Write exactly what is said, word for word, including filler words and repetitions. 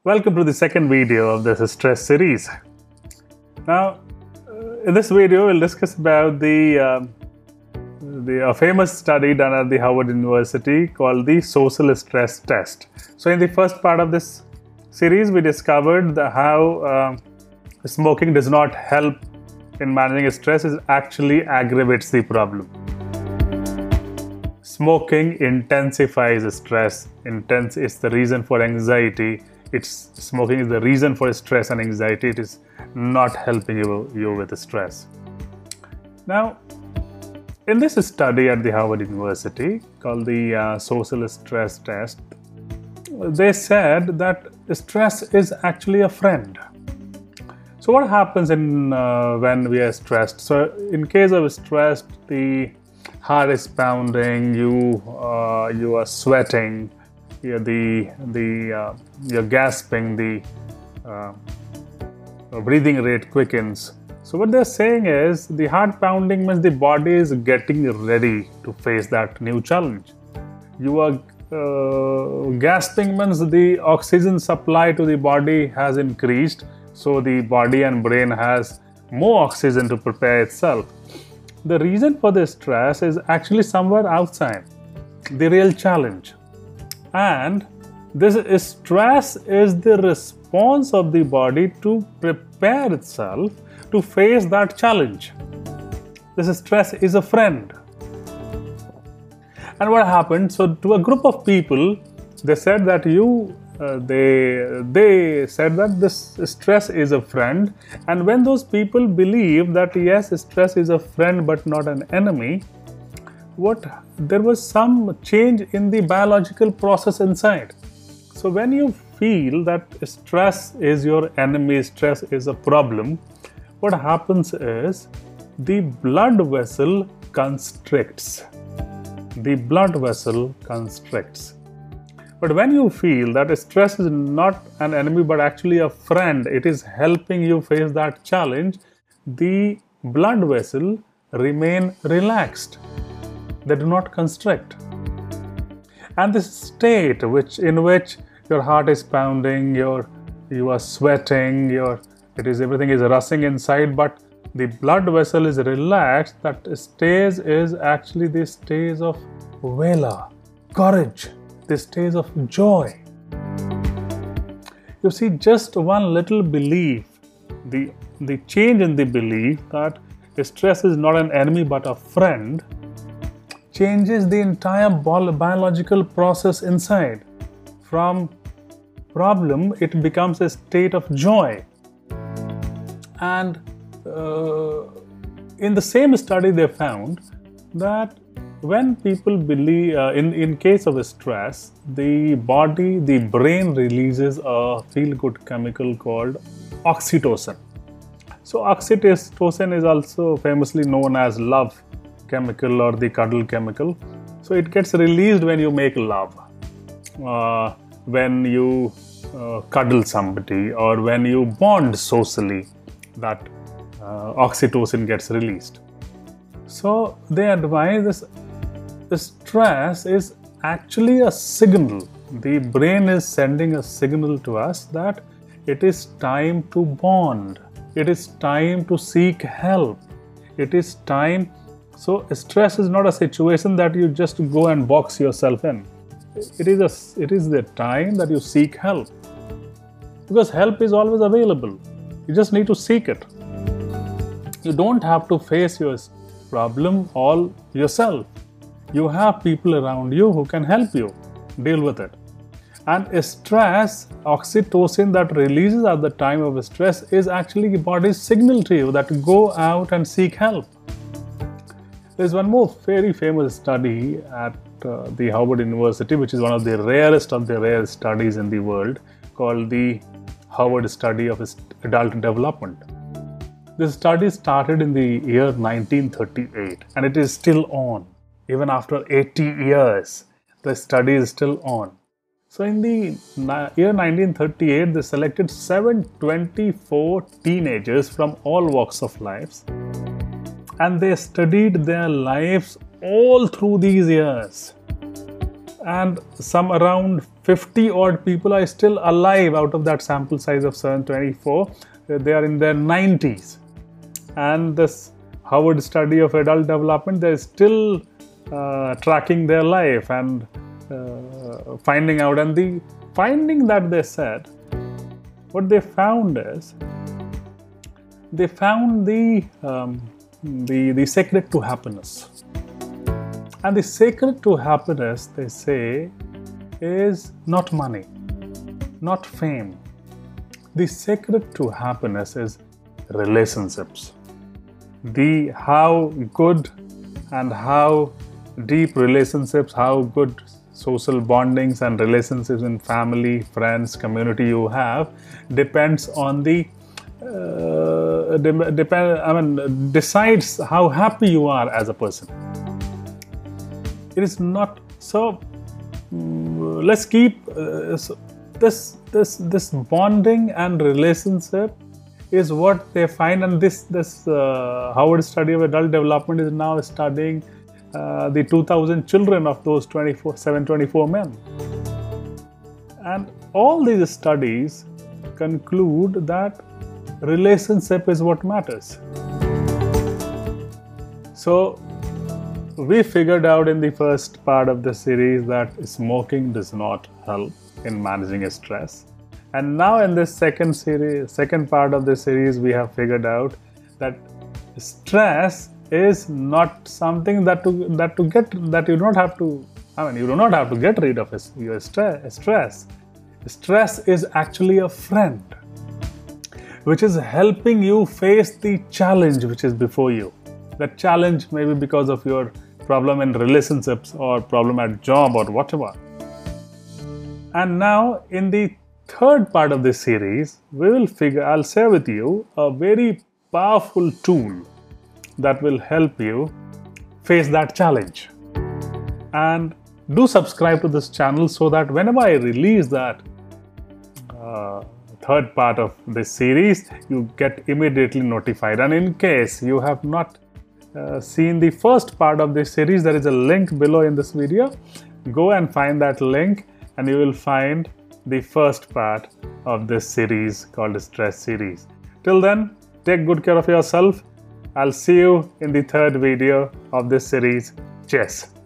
Welcome to the second video of this stress series. Now, in this video, we'll discuss about the, um, the a famous study done at the Harvard University called the social stress test. So, in the first part of this series, we discovered the, how uh, smoking does not help in managing stress; it actually aggravates the problem. Smoking intensifies stress. Intense is the reason for anxiety. It's smoking is the reason for stress and anxiety. It is not helping you, you with stress. Now, in this study at the Harvard University called the uh, social stress test, they said that stress is actually a friend. So what happens in uh, when we are stressed? So in case of stress, the heart is pounding, you uh, you are sweating, you're the the uh, you're gasping, the uh, breathing rate quickens. So what they're saying is the heart pounding means the body is getting ready to face that new challenge. You are uh, gasping means the oxygen supply to the body has increased, so the body and brain has more oxygen to prepare itself. The reason for the stress is actually somewhere outside, the real challenge. And this stress is the response of the body to prepare itself to face that challenge. This stress is a friend. And what happened? So to a group of people, they said that you Uh, they they said that this stress is a friend, and when those people believe that yes, stress is a friend but not an enemy, what there was some change in the biological process inside. So when you feel that stress is your enemy, stress is a problem, what happens is the blood vessel constricts. The blood vessel constricts. But when you feel that stress is not an enemy but actually a friend, it is helping you face that challenge, the blood vessel remain relaxed. They do not constrict. And this state which in which your heart is pounding, your you are sweating, your it is everything is rushing inside, but the blood vessel is relaxed, that stage is actually the stage of valor, courage. This stage of joy. You see, just one little belief, the, the change in the belief that stress is not an enemy but a friend, changes the entire biological process inside. From problem, it becomes a state of joy. And uh, in the same study, they found that when people believe, uh, in, in case of stress, the body, the brain releases a feel-good chemical called oxytocin. So oxytocin is also famously known as love chemical or the cuddle chemical. So it gets released when you make love, uh, when you uh, cuddle somebody, or when you bond socially, that uh, oxytocin gets released. So they advise this. The stress is actually a signal. The brain is sending a signal to us that it is time to bond. It is time to seek help. It is time. So stress is not a situation that you just go and box yourself in. It is a, it is the time that you seek help. Because help is always available. You just need to seek it. You don't have to face your problem all yourself. You have people around you who can help you deal with it. And stress, oxytocin that releases at the time of stress is actually the body's signal to you that go out and seek help. There's one more very famous study at uh, the Harvard University, which is one of the rarest of the rare studies in the world, called the Harvard Study of Adult Development. This study started in the year nineteen thirty-eight, and it is still on. Even after eighty years, the study is still on. So in the year nineteen thirty-eight, they selected seven hundred twenty-four teenagers from all walks of life, and they studied their lives all through these years. and some around fifty odd people are still alive out of that sample size of seven twenty-four. They are in their nineties, and this Harvard study of adult development, they're still uh, tracking their life and uh, finding out. And the finding that they said, what they found is, they found the um, the the secret to happiness. And the secret to happiness, they say, is not money, not fame. The secret to happiness is relationships. The how good and how deep relationships, how good social bondings and relationships in family, friends, community you have depends on the uh, de- depend. I mean, decides how happy you are as a person. It is not so. Um, let's keep uh, so this this this bonding and relationship is what they find, and this this uh, Harvard study of adult development is now studying uh, the two thousand children of those twenty-four, seven twenty-four men, and all these studies conclude that relationship is what matters. So we figured out in the first part of the series that smoking does not help in managing stress. And now in this second series, second part of the series, we have figured out that stress is not something that to that to get that you don't have to. I mean, you do not have to get rid of your stress. Stress, stress is actually a friend, which is helping you face the challenge which is before you. That challenge may be because of your problem in relationships or problem at job or whatever. And now in the third part of this series, we will figure, I'll share with you a very powerful tool that will help you face that challenge. And do subscribe to this channel so that whenever I release that uh, third part of this series, you get immediately notified. And in case you have not uh, seen the first part of this series, there is a link below in this video. Go and find that link and you will find the first part of this series called Stress Series. Till then, take good care of yourself. I'll see you in the third video of this series. Cheers.